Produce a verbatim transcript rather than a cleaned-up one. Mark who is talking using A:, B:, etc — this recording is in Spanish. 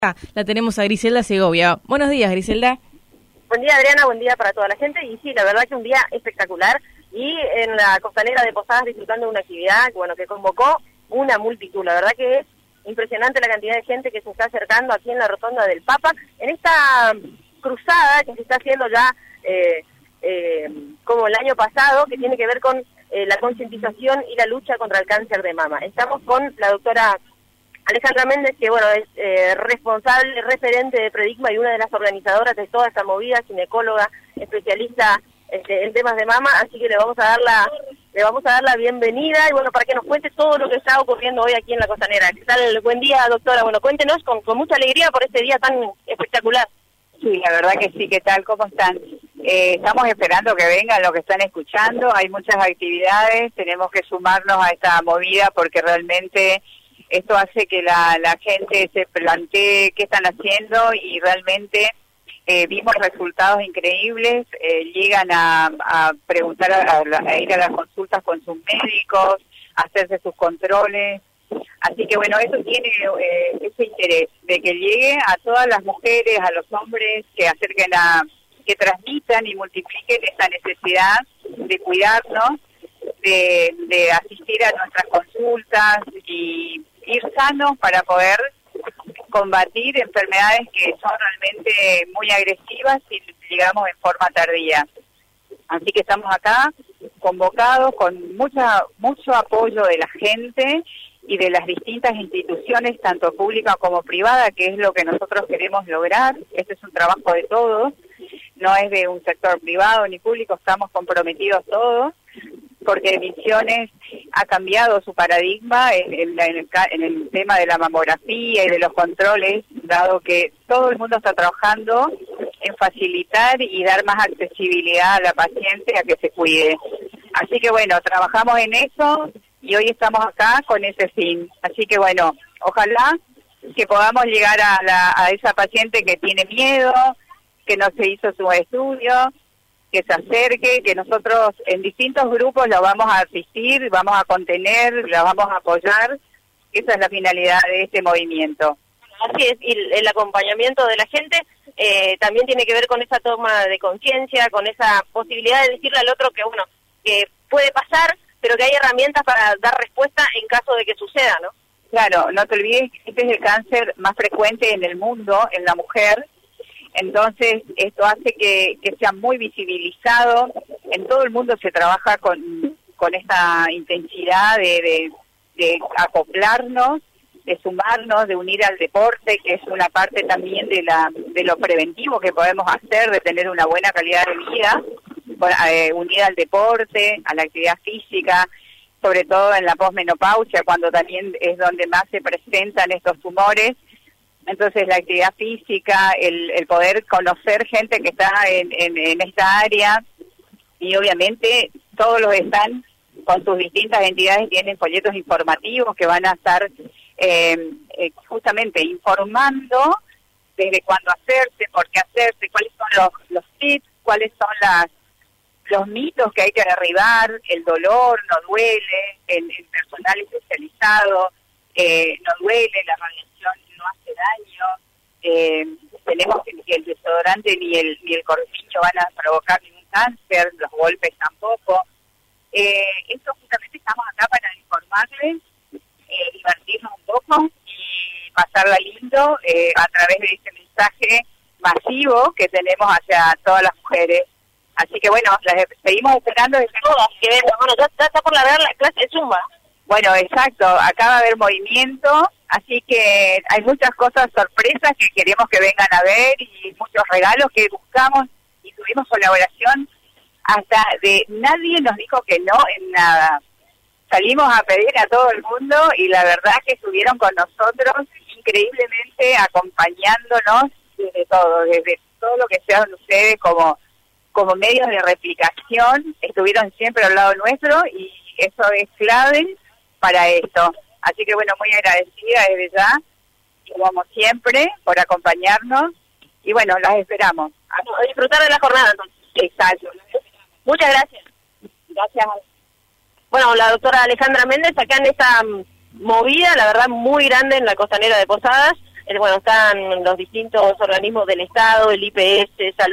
A: Ah, la tenemos a Griselda Segovia. Buenos días, Griselda.
B: Buen día, Adriana, buen día para toda la gente. Y sí, la verdad que un día espectacular. Y en la costanera de Posadas disfrutando de una actividad bueno, que convocó una multitud. La verdad que es impresionante la cantidad de gente que se está acercando aquí en la Rotonda del Papa. En esta cruzada que se está haciendo ya eh, eh, como el año pasado, que tiene que ver con eh, la concientización y la lucha contra el cáncer de mama. Estamos con la doctora Alejandra Méndez, que bueno es eh, responsable, referente de Predigma y una de las organizadoras de toda esta movida, ginecóloga, especialista este, en temas de mama, así que le vamos a dar la le vamos a dar la bienvenida y bueno, para que nos cuente todo lo que está ocurriendo hoy aquí en la costanera. ¿Qué tal? Buen día, doctora. Bueno, cuéntenos con, con mucha alegría por este día tan espectacular.
C: Sí, la verdad que sí. ¿Qué tal? ¿Cómo están? Eh, estamos esperando que vengan los que están escuchando. Hay muchas actividades, tenemos que sumarnos a esta movida porque realmente esto hace que la, la gente se plantee qué están haciendo y realmente eh, vimos resultados increíbles. Eh, llegan a, a preguntar, a, a ir a las consultas con sus médicos, a hacerse sus controles. Así que bueno, eso tiene eh, ese interés de que llegue a todas las mujeres, a los hombres, que acerquen a, que transmitan y multipliquen esta necesidad de cuidarnos, de, de asistir a nuestras consultas y ir sanos para poder combatir enfermedades que son realmente muy agresivas si llegamos en forma tardía. Así que estamos acá convocados con mucha mucho apoyo de la gente y de las distintas instituciones, tanto pública como privada, que es lo que nosotros queremos lograr. Este es un trabajo de todos, no es de un sector privado ni público, estamos comprometidos todos, porque Misiones ha cambiado su paradigma en, en, en, el, en el tema de la mamografía y de los controles, dado que todo el mundo está trabajando en facilitar y dar más accesibilidad a la paciente a que se cuide. Así que bueno, trabajamos en eso y hoy estamos acá con ese fin. Así que bueno, ojalá que podamos llegar a, la, a esa paciente que tiene miedo, que no se hizo su estudio, que se acerque, que nosotros en distintos grupos la vamos a asistir, vamos a contener, la vamos a apoyar. Esa es la finalidad de este movimiento.
B: Así es, y el acompañamiento de la gente eh, también tiene que ver con esa toma de conciencia, con esa posibilidad de decirle al otro que, bueno, que puede pasar, pero que hay herramientas para dar respuesta en caso de que suceda, ¿no?
C: Claro, no te olvides que este es el cáncer más frecuente en el mundo, en la mujer. Entonces, esto hace que, que sea muy visibilizado. En todo el mundo se trabaja con, con esta intensidad de, de, de acoplarnos, de sumarnos, de unir al deporte, que es una parte también de la de lo preventivo que podemos hacer, de tener una buena calidad de vida, eh, unida al deporte, a la actividad física, sobre todo en la posmenopausia, cuando también es donde más se presentan estos tumores. Entonces la actividad física, el, el poder conocer gente que está en, en, en esta área, y obviamente todos los están con sus distintas entidades, tienen folletos informativos que van a estar eh, eh, justamente informando desde cuándo hacerse, por qué hacerse, cuáles son los, los tips, cuáles son las los mitos que hay que derribar, el dolor no duele, el, el personal especializado eh, no duele, la radiación no hace daño, eh, tenemos que ni el desodorante ni el ni el corpiño van a provocar ningún cáncer, los golpes tampoco. Eh, esto justamente estamos acá para informarles, eh, divertirnos un poco y pasarla lindo eh, a través de este mensaje masivo que tenemos hacia todas las mujeres. Así que bueno, las seguimos esperando desde
B: todas que vengan. Bueno, ya, ya está por largar la clase de Zumba.
C: Bueno, exacto, acá va a haber movimiento, así que hay muchas cosas sorpresas que queremos que vengan a ver y muchos regalos que buscamos y tuvimos colaboración hasta de nadie nos dijo que no en nada. Salimos a pedir a todo el mundo y la verdad que estuvieron con nosotros increíblemente acompañándonos desde todo, desde todo lo que sean ustedes como como medios de replicación, estuvieron siempre al lado nuestro y eso es clave para esto. Así que bueno, muy agradecida desde ya, como siempre, por acompañarnos y bueno, las esperamos.
B: A disfrutar de la jornada entonces.
C: Exacto.
B: Muchas gracias.
C: Gracias.
B: Bueno, la doctora Alejandra Méndez acá en esta movida, la verdad muy grande en la costanera de Posadas, Eh, bueno, están los distintos organismos del Estado, el I P S, Salud